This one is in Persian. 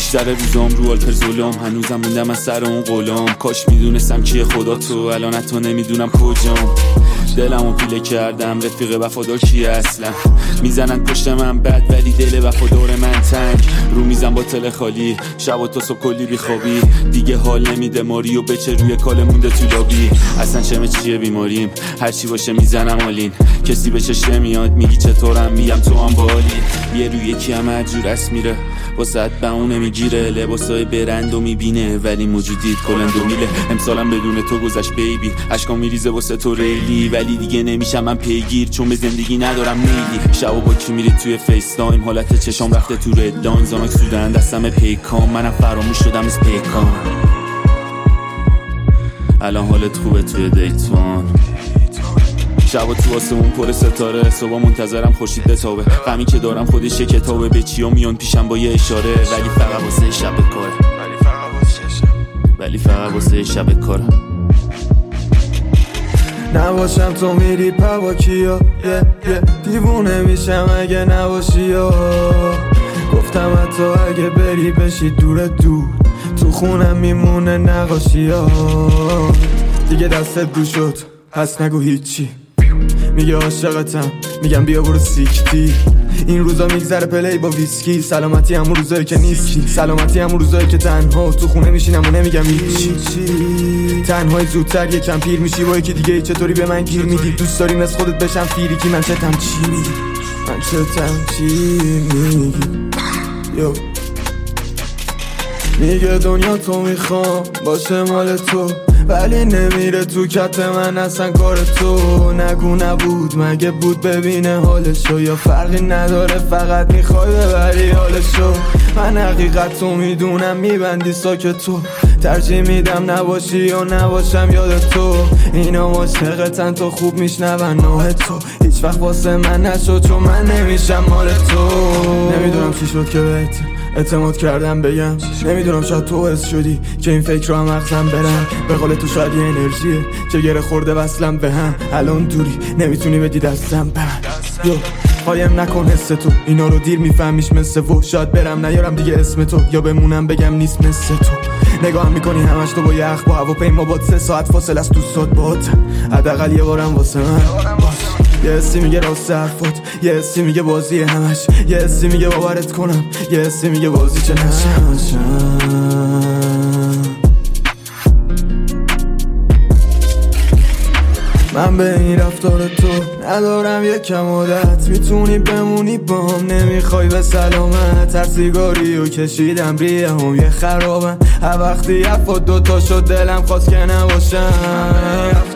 بیشتر روزام رو آلپر ظلم، هنوزم موندم از سر اون قولم. کاش میدونستم کیه خدا تو، الان حتی نمیدونم کجام. دلمو پیله کردم رفیق وفادار کیه اصلا؟ میزنن پشت من بد ولی دل وفادار من تنگ. رو میزن با تل خالی، شب و تا صبح کلی بیخوابی. دیگه حال نمیده ماری و بچه روی کاله مونده تو لابی. اصلا چمه چیه بیماریم، هرچی باشه میزنم آلین. کسی به چشم میاد میگی چطورم، میگم تو هم بالی. یه روی یکی هم هر جور اس میره، واسه به اون نمیگیره. لباسای برند و میبینه ولی موجودیت کلند و میله. امسالم بدون تو گذشت بیبی، اشکام میریزه واسه تو ریلی. ولی دیگه نمیشم من پیگیر چون به زندگی ندارم میلی. شبا با کی میرید توی فیس تایم، حالت چشام رفته تو رد لاین. زاناک سودن دستم پیکام، منم فراموش شدم از پیکام. الان حالت خوبه توی دیتوان، شبا تو آسمون پر ستاره. صبح منتظرم خورشید بتابه، غمی که دارم خودش یه کتابه. به چیا میان پیشم با یه اشاره، ولی فقط واسه شب کاره. ولی فقط واسه شب کاره. نباشم تو میری پواکیا، دیوونه میشم اگه نباشی. گفتم حتی اگه بری بشی دور دور، تو خونم میمونه نقاشی. دیگه دستت رو شد پس نگو هیچی. میگه عاشقتم، میگم بیا برو سیکتی. این روزا میگذره پلی با ویسکی. سلامتی همون روزایی که نیستی، سلامتی همون روزایی که تنها تو خونه میشینم و نمیگم هیچی. تنهای زودتر یکم پیر میشی با یکی دیگه. چطوری به من گیر میدی؟ دوست داری مثل خودت بشم فیریکی. من چتم چی میگی؟ من چتم چی میگی؟ یو میگه دنیا تو میخوام باشه مال تو، ولی نمیره تو کت من اصلا کار تو. نگو نبود مگه بود ببینه حالشو، یا فرقی نداره فقط میخوای ببری حالشو. من حقیقت تو میدونم میبندی ساکت تو، ترجیح میدم نباشی یا نباشم یاد تو. اینا عاشقتن تو خوب میشنون نوه تو، هیچ وقت واسه من نشد چون من نمیشم مال تو. نمیدونم چی شد که بهت اعتماد کردم بگم، نمیدونم شاید تو حس شدی که این فکر رو هم مغزم برم. به قول تو شاید یه انرژیه که گره خورده وصلم به هم. الان دوری نمیتونی بدی دستم بند. یو قایم نکن حس تو، اینا رو دیر میفهمیش مثل و. شاید برم نیارم دیگه اسم تو، یا بمونم بگم نیست مثل تو. نگاهم میکنی همش تو با یخ با هواپیما با 3 ساعت فاصله است دوستات باتم. حداقل یه بارم واسه من. یه حسی میگه راست حرفات، یه حسی میگه بازی همش، یه حسی میگه باورت کنم، یه حسی میگه بازی چه نشم. من به این رفتار تو ندارم یکم عادت. میتونی بمونی بام، نمیخوای به سلامت. هر سیگاری رو کشیدم ریه هم یه خرابن. هر وقتی افا دوتا شد دلم خواست که نباشم.